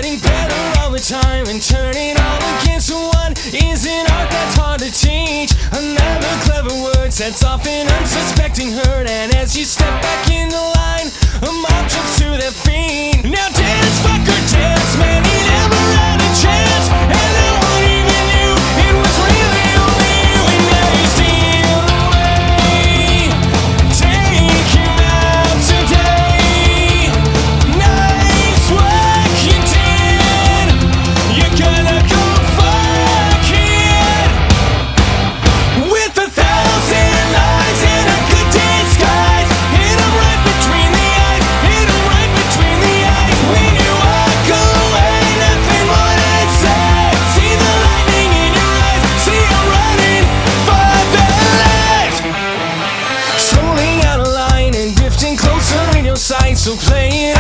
getting better all the time and turning all against one is an art that's hard to teach. Another clever word sets off an unsuspecting herd, and as you step back in the line, a mob jumps to their feet. Now dance, fucker, dance, man, he never had a chance, and no one even knew it was really only you, and now you steal away. Take him out today. Nice work you did. You're gonna go fuck it. With 1,000 lies and a good disguise, hit 'em right between the eyes, hit 'em right between the eyes. When you walk away, nothing more to say. See the lightning in your eyes, see 'em running for their lives. Strolling out of line and drifting closer in your sight, so play it